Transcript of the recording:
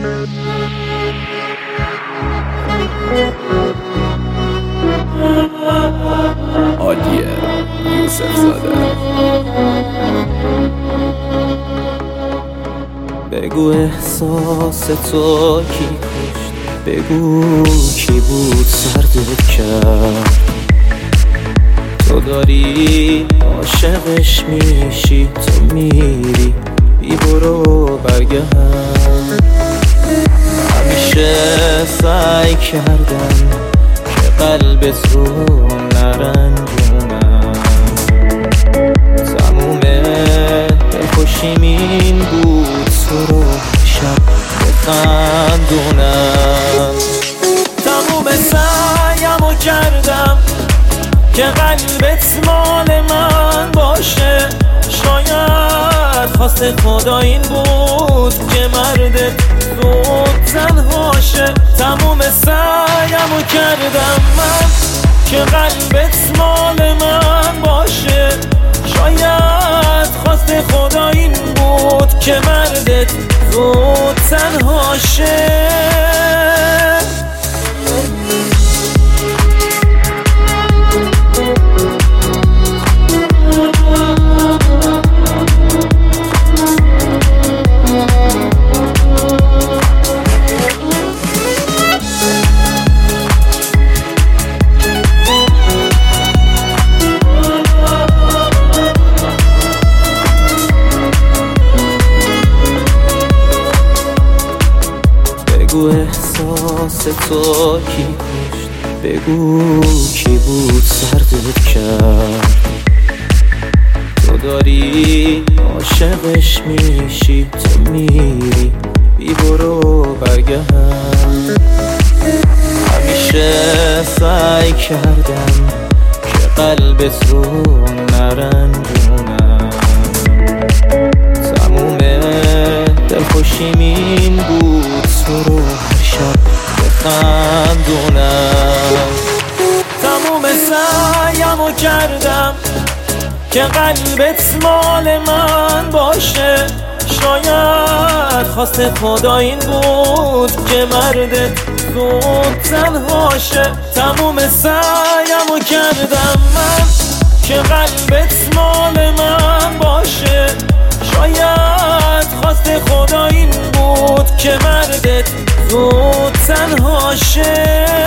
عالیه یوسف زاده. بگو احساس تو کی کشت، بگو کی بود سردت کرد. تو داری عاشقش میشی، تو میری بی برو برگرد. همیشه سعی کردم که قلبت رو نرنجونم، تموم خوشیم این بود تو رو شب بخندونم. تموم سعیمو کردم که قلبت مال من باشه، شاید خواست خدا این بود که مردت زود تنهاشه. تموم سعیمو کردم من که قلبت مال من باشه، شاید خواست خدا این بود که مردت زود تنهاشه. بگو احساس تو کی کشت، بگو کی بود سردت کرد. تو داری عاشقش میشی، تو میری بی برو برگرد. همیشه سعی کردم که قلبت رو نرنجونم، تموم دلخوشیم این بود تو رو هر شب بخندونم. تموم سعیمو کردم که قلبت مال من باشه، شاید خواست خدا این بود که مردت زود تنهاشه. تموم سعیمو کردم من که قلبت مال من باشه، شاید خواست خدا این بود که مردت زود تنهاشه.